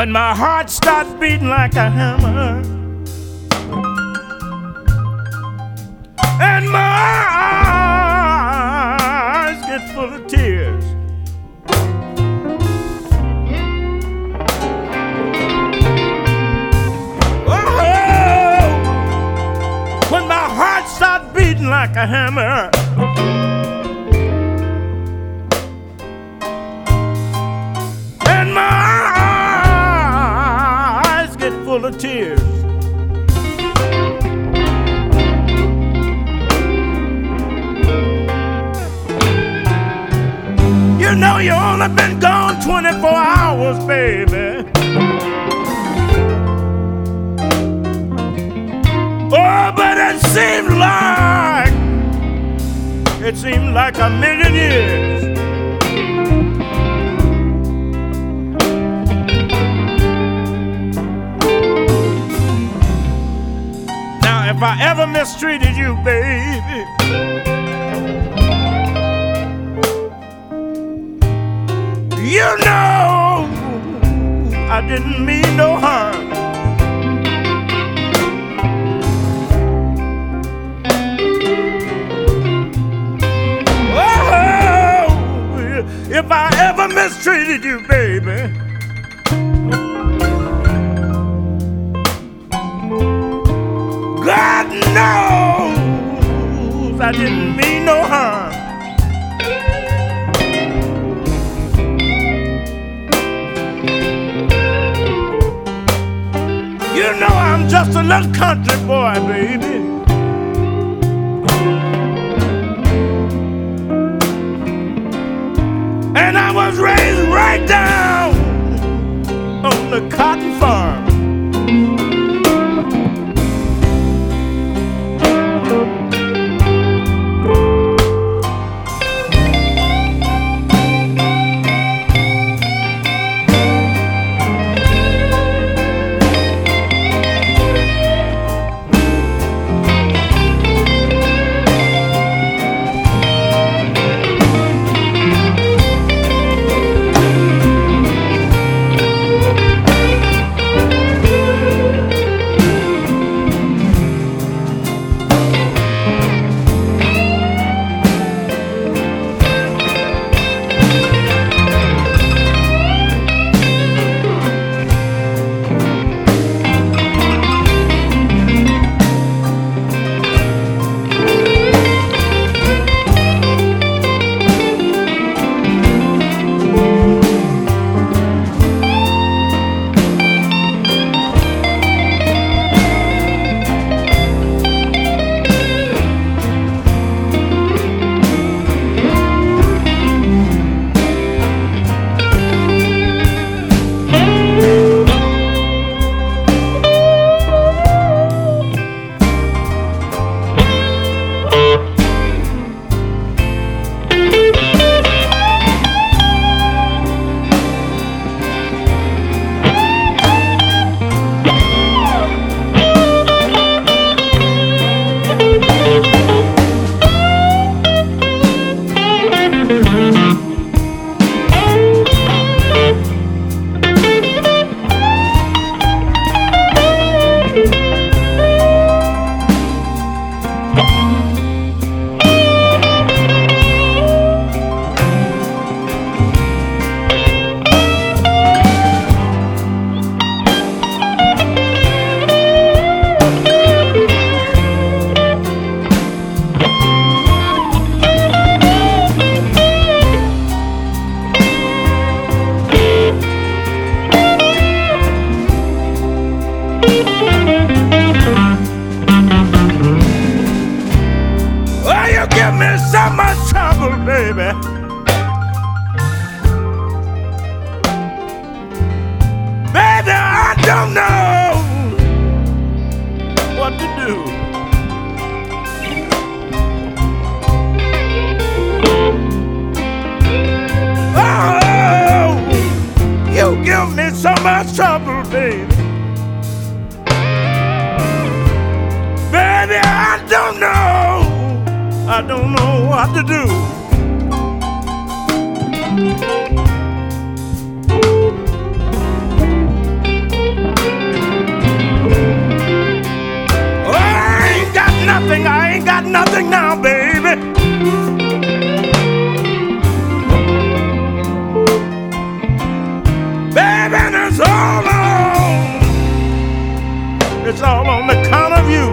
When my heart starts beating like a hammer and my eyes get full of tears, oh, when my heart starts beating like a hammer and my eyes get full of tears, you know you only been gone 24 hours, baby. Oh, but it seemed like a million years. Now, if I ever mistreated you, baby, you know I didn't mean no harm. Oh, if I ever mistreated you, baby, God knows I didn't mean no harm. You know I'm just a little country boy, baby. And I was raised right down on the cotton farm. Baby, baby, I don't know what to do. Oh, you give me so much trouble, baby. Baby, I don't know what to do. love you.